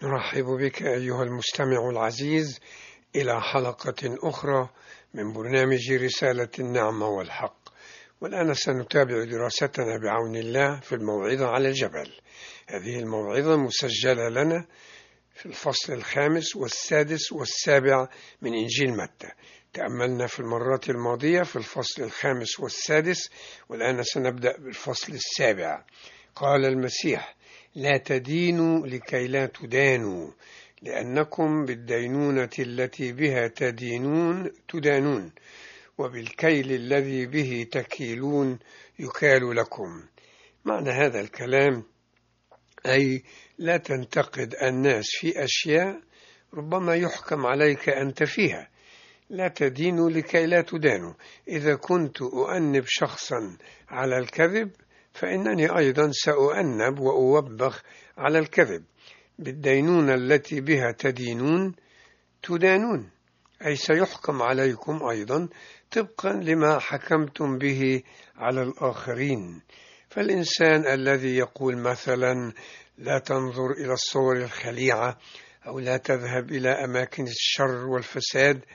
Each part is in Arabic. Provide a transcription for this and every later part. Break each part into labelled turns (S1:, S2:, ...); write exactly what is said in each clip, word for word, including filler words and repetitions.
S1: نرحب بك أيها المستمع العزيز إلى حلقة أخرى من برنامج رسالة النعمة والحق. والآن سنتابع دراستنا بعون الله في الموعظة على الجبل. هذه الموعظة مسجلة لنا في الفصل الخامس والسادس والسابع من إنجيل متى. تأملنا في المرات الماضية في الفصل الخامس والسادس، والآن سنبدأ بالفصل السابع. قال المسيح: لا تدينوا لكي لا تدانوا، لأنكم بالدينونة التي بها تدينون تدانون، وبالكيل الذي به تكيلون يكال لكم. معنى هذا الكلام أي لا تنتقد الناس في أشياء ربما يحكم عليك أنت فيها. لا تدينوا لكي لا تدانوا. إذا كنت أؤنب شخصا على الكذب فإنني أيضا سأؤنب وأوبخ على الكذب. بالدينونة التي بها تدينون تدانون، أي سيحكم عليكم أيضا طبقا لما حكمتم به على الآخرين. فالإنسان الذي يقول مثلا لا تنظر إلى الصور الخليعة أو لا تذهب إلى أماكن الشر والفساد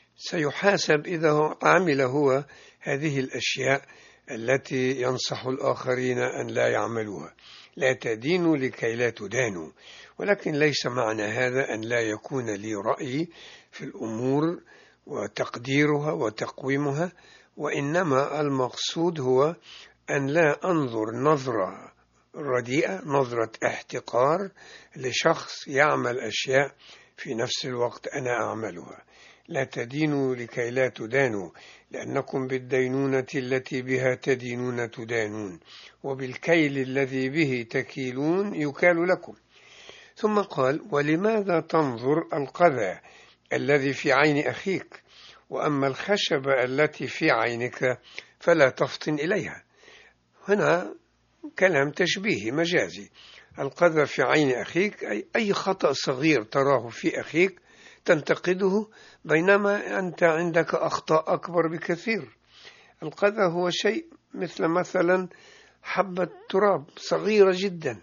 S1: سيحاسب إذا عمل هو هذه الأشياء التي ينصح الآخرين أن لا يعملوها. لا تدينوا لكي لا تدانوا، ولكن ليس معنى هذا أن لا يكون لي رأي في الأمور وتقديرها وتقويمها، وإنما المقصود هو أن لا أنظر نظرة رديئة، نظرة احتقار لشخص يعمل أشياء في نفس الوقت أنا أعملها. لا تدينوا لكي لا تدانوا، لأنكم بالدينونة التي بها تدينون تدانون، وبالكيل الذي به تكيلون يكال لكم. ثم قال: ولماذا تنظر القذى الذي في عين أخيك، وأما الخشبة التي في عينك فلا تفطن إليها؟ هنا كلام تشبيهي مجازي. القذى في عين أخيك أي أي خطأ صغير تراه في أخيك تنتقده، بينما أنت عندك أخطاء أكبر بكثير. القذى هو شيء مثل مثلا حبة تراب صغيرة جدا،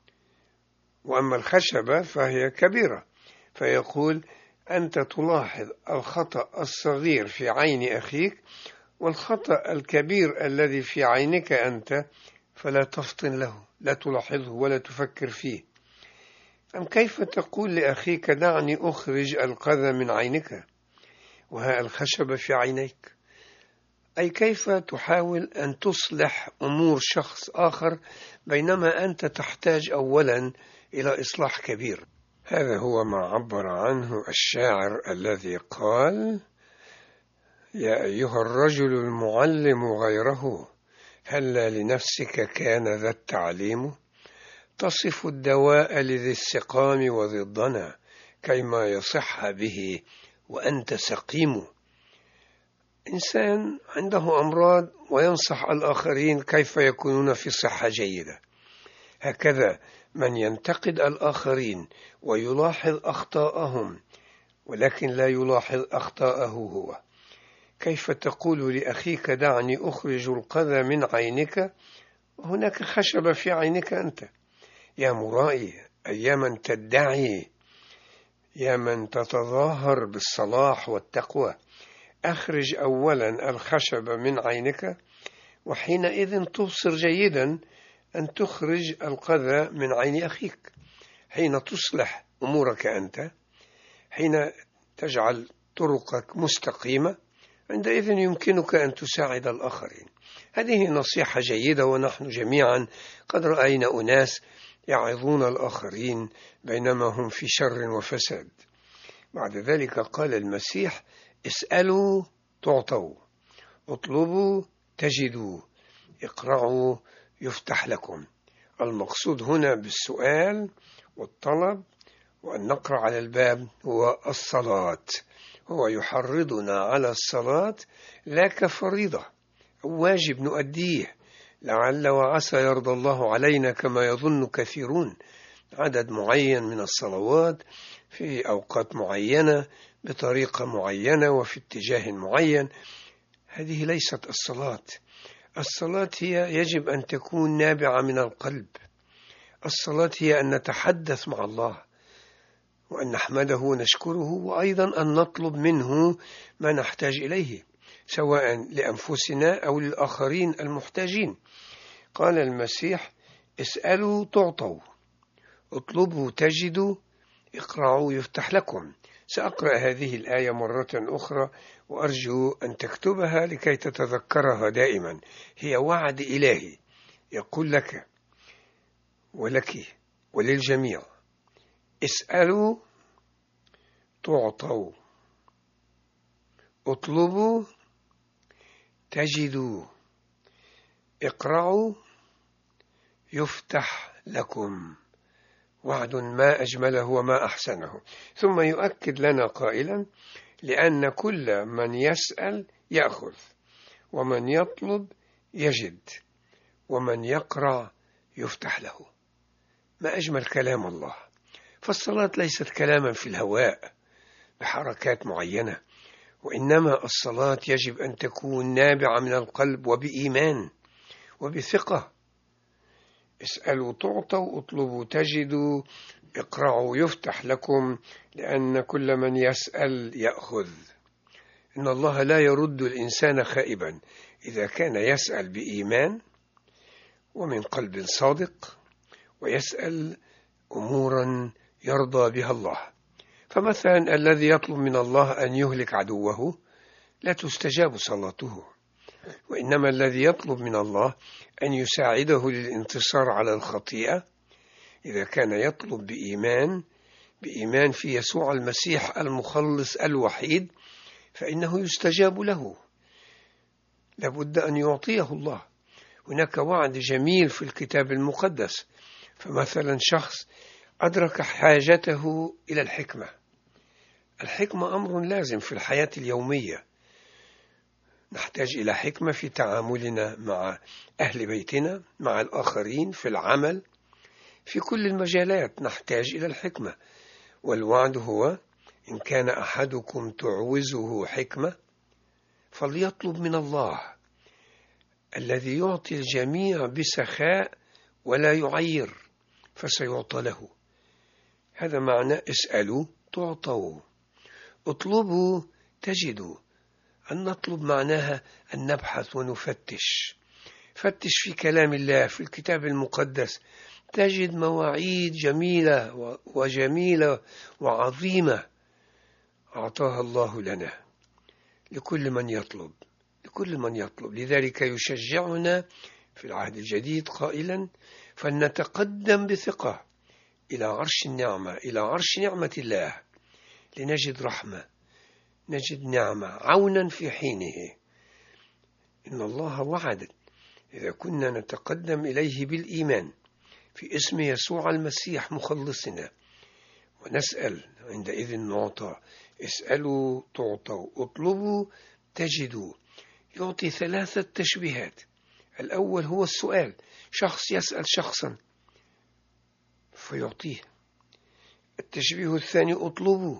S1: وأما الخشبة فهي كبيرة. فيقول: أنت تلاحظ الخطأ الصغير في عين أخيك، والخطأ الكبير الذي في عينك أنت فلا تفطن له، لا تلاحظه ولا تفكر فيه. أم كيف تقول لأخيك دعني أخرج القذى من عينك وها الخشبة في عينيك؟ أي كيف تحاول أن تصلح أمور شخص آخر بينما أنت تحتاج أولا إلى إصلاح كبير. هذا هو ما عبر عنه الشاعر الذي قال: يا أيها الرجل المعلم غيره، هلا لنفسك كان ذا التعليم؟ تصف الدواء لذي السقام وضدنا، كيما يصح به وأنت سقيم. إنسان عنده أمراض وينصح الآخرين كيف يكونون في صحة جيدة. هكذا من ينتقد الآخرين ويلاحظ أخطاءهم ولكن لا يلاحظ أخطاءه هو. كيف تقول لأخيك دعني أخرج القذى من عينك وهناك خشبة في عينك أنت؟ يا مرائي، أي يا من تدعي، يا من تتظاهر بالصلاح والتقوى، أخرج أولا الخشبة من عينك، وحينئذ تبصر جيدا أن تخرج القذى من عين أخيك. حين تصلح أمورك أنت، حين تجعل طرقك مستقيمة، عندئذ يمكنك أن تساعد الآخرين. هذه نصيحة جيدة، ونحن جميعا قد رأينا أناس يعظون الآخرين بينما هم في شر وفساد. بعد ذلك قال المسيح: اسألوا تعطوا، اطلبوا تجدوا، اقرعوا يفتح لكم. المقصود هنا بالسؤال والطلب وأن نقرأ على الباب هو الصلاة. هو يحرضنا على الصلاة لا كفريضة أو واجب نؤديه لعل وعسى يرضى الله علينا كما يظن كثيرون، عدد معين من الصلوات في أوقات معينة بطريقة معينة وفي اتجاه معين. هذه ليست الصلاة. الصلاة هي يجب أن تكون نابعة من القلب. الصلاة هي أن نتحدث مع الله. وأن نحمده ونشكره، وأيضا أن نطلب منه ما نحتاج إليه سواء لأنفسنا أو للآخرين المحتاجين. قال المسيح: اسألوا تعطوا، اطلبوا تجدوا، اقرعوا يفتح لكم. سأقرأ هذه الآية مرة أخرى وأرجو أن تكتبها لكي تتذكرها دائما. هي وعد إلهي يقول لك ولك وللجميع: اسألوا تعطوا، اطلبوا تجدوا، اقرعوا يفتح لكم. وعد ما أجمله وما أحسنه. ثم يؤكد لنا قائلا: لأن كل من يسأل يأخذ، ومن يطلب يجد، ومن يقرع يفتح له. ما أجمل كلام الله. فالصلاة ليست كلاما في الهواء بحركات معينة، وإنما الصلاة يجب أن تكون نابعة من القلب وبإيمان وبثقة. اسألوا تعطوا، اطلبوا تجدوا، اقرعوا يفتح لكم، لأن كل من يسأل يأخذ. إن الله لا يرد الإنسان خائبا إذا كان يسأل بإيمان ومن قلب صادق، ويسأل أمورا يرضى بها الله. فمثلا الذي يطلب من الله أن يهلك عدوه لا تستجاب صلاته، وإنما الذي يطلب من الله أن يساعده للانتصار على الخطيئة، إذا كان يطلب بإيمان بإيمان في يسوع المسيح المخلص الوحيد، فإنه يستجاب له. لابد أن يعطيه الله. هناك وعد جميل في الكتاب المقدس. فمثلا شخص أدرك حاجته إلى الحكمة. الحكمة أمر لازم في الحياة اليومية. نحتاج إلى حكمة في تعاملنا مع أهل بيتنا، مع الآخرين، في العمل، في كل المجالات نحتاج إلى الحكمة. والوعد هو: إن كان أحدكم تعوزه حكمة فليطلب من الله الذي يعطي الجميع بسخاء ولا يعير، فسيعطى له. هذا معنى اسألوا تعطوا، اطلبوا تجدوا. أن نطلب معناها أن نبحث ونفتش. فتش في كلام الله في الكتاب المقدس، تجد مواعيد جميلة وجميلة وعظيمة أعطاها الله لنا لكل من يطلب، لكل من يطلب. لذلك يشجعنا في العهد الجديد قائلا: فلنتقدم بثقة إلى عرش النعمة، إلى عرش نعمة الله، لنجد رحمة، نجد نعمة، عونا في حينه. إن الله وعد إذا كنا نتقدم إليه بالإيمان في اسم يسوع المسيح مخلصنا ونسأل، عندئذ نعطى. اسألوا تعطوا، اطلبوا تجدوا. يعطي ثلاثة تشبيهات. الأول هو السؤال، شخص يسأل شخصا فيعطيه. التشبيه الثاني اطلبوا.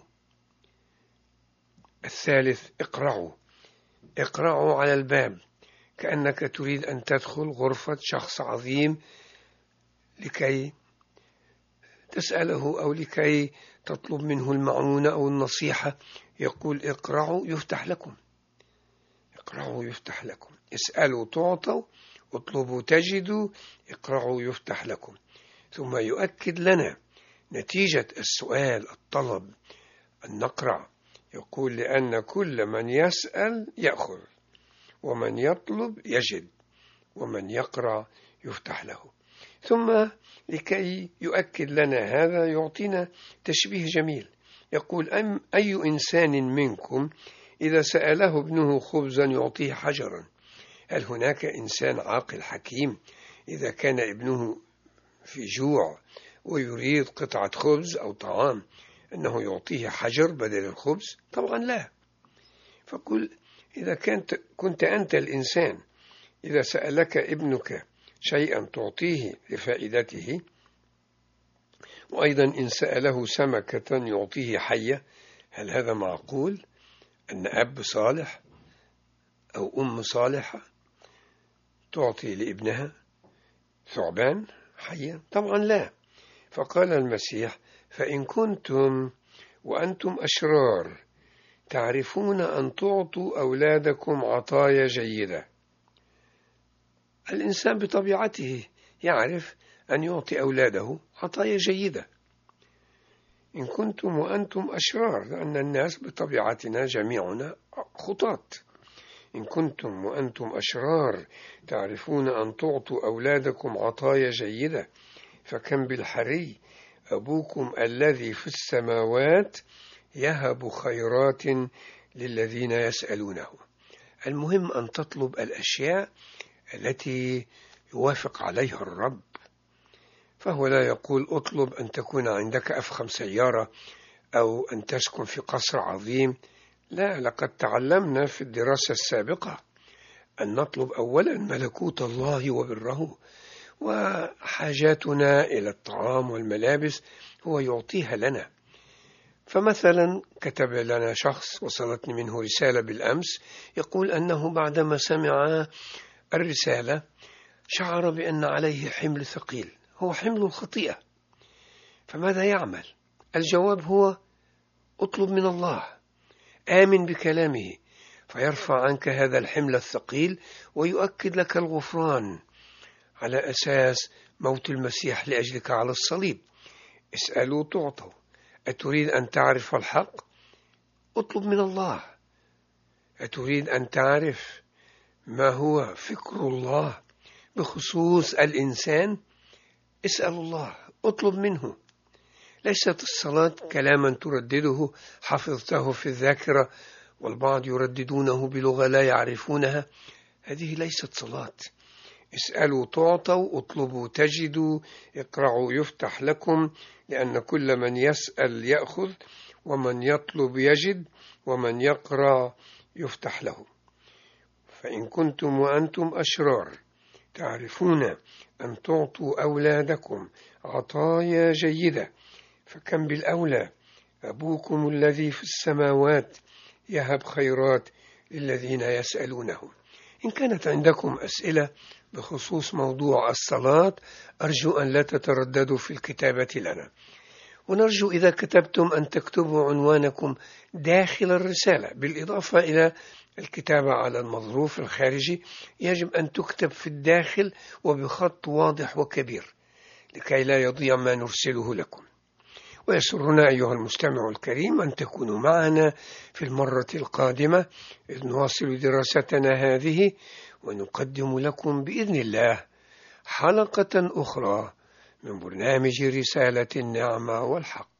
S1: الثالث اقرعوا. اقرعوا على الباب، كأنك تريد أن تدخل غرفة شخص عظيم لكي تسأله أو لكي تطلب منه المعونة أو النصيحة. يقول: اقرعوا يفتح لكم، اقرعوا يفتح لكم. اسألوا تعطوا، اطلبوا تجدوا، اقرعوا يفتح لكم. ثم يؤكد لنا نتيجة السؤال، الطلب، أن نقرع. يقول: لأن كل من يسأل يأخذ، ومن يطلب يجد، ومن يقرع يفتح له. ثم لكي يؤكد لنا هذا يعطينا تشبيه جميل. يقول: أم أي إنسان منكم إذا سأله ابنه خبزا يعطيه حجرا؟ هل هناك إنسان عاقل حكيم إذا كان ابنه في جوع ويريد قطعة خبز أو طعام أنه يعطيه حجر بدل الخبز؟ طبعا لا. فقل: إذا كنت, كنت أنت الإنسان إذا سألك ابنك شيئا تعطيه لفائدته، وأيضا إن سأله سمكة يعطيه حية، هل هذا معقول أن أب صالح أو أم صالحة تعطي لابنها ثعبان حية؟ طبعا لا. فقال المسيح: فإن كنتم وأنتم أشرار تعرفون أن تعطوا أولادكم عطايا جيدة. الإنسان بطبيعته يعرف أن يعطي أولاده عطايا جيدة. إن كنتم وأنتم أشرار، لأن الناس بطبيعتنا جميعنا خطاة. إن كنتم وأنتم أشرار تعرفون أن تعطوا أولادكم عطايا جيدة، فكم بالحري أبوكم الذي في السماوات يهب خيرات للذين يسألونه. المهم أن تطلب الأشياء التي يوافق عليها الرب، فهو لا يقول اطلب أن تكون عندك أفخم سيارة أو أن تسكن في قصر عظيم. لا، لقد تعلمنا في الدراسة السابقة أن نطلب أولا ملكوت الله وبره، وحاجاتنا إلى الطعام والملابس هو يعطيها لنا. فمثلا كتب لنا شخص، وصلتني منه رسالة بالأمس، يقول أنه بعدما سمع الرسالة شعر بأن عليه حمل ثقيل، هو حمل الخطيئة. فماذا يعمل؟ الجواب هو اطلب من الله، آمن بكلامه، فيرفع عنك هذا الحمل الثقيل ويؤكد لك الغفران على أساس موت المسيح لأجلك على الصليب. اسألوا تعطوا. أتريد أن تعرف الحق؟ اطلب من الله. أتريد أن تعرف ما هو فكر الله بخصوص الإنسان؟ اسأل الله، اطلب منه. ليست الصلاة كلاما تردده حفظته في الذاكرة والبعض يرددونه بلغة لا يعرفونها. هذه ليست صلاة. اسألوا تعطوا، اطلبوا تجدوا، اقرعوا يفتح لكم، لأن كل من يسأل يأخذ، ومن يطلب يجد، ومن يقرع يفتح له. فإن كنتم وأنتم أشرار تعرفون أن تعطوا أولادكم عطايا جيدة، فكم بالأولى أبوكم الذي في السماوات يهب خيرات للذين يسألونه. إن كانت عندكم أسئلة بخصوص موضوع الصلاة أرجو أن لا تترددوا في الكتابة لنا، ونرجو إذا كتبتم أن تكتبوا عنوانكم داخل الرسالة، بالإضافة إلى الكتابة على المظروف الخارجي يجب أن تكتب في الداخل وبخط واضح وكبير لكي لا يضيع ما نرسله لكم. ويسرنا أيها المستمع الكريم أن تكونوا معنا في المرة القادمة إذ نواصل دراستنا هذه، ونقدم لكم بإذن الله حلقة أخرى من برنامج رسالة النعمة والحق.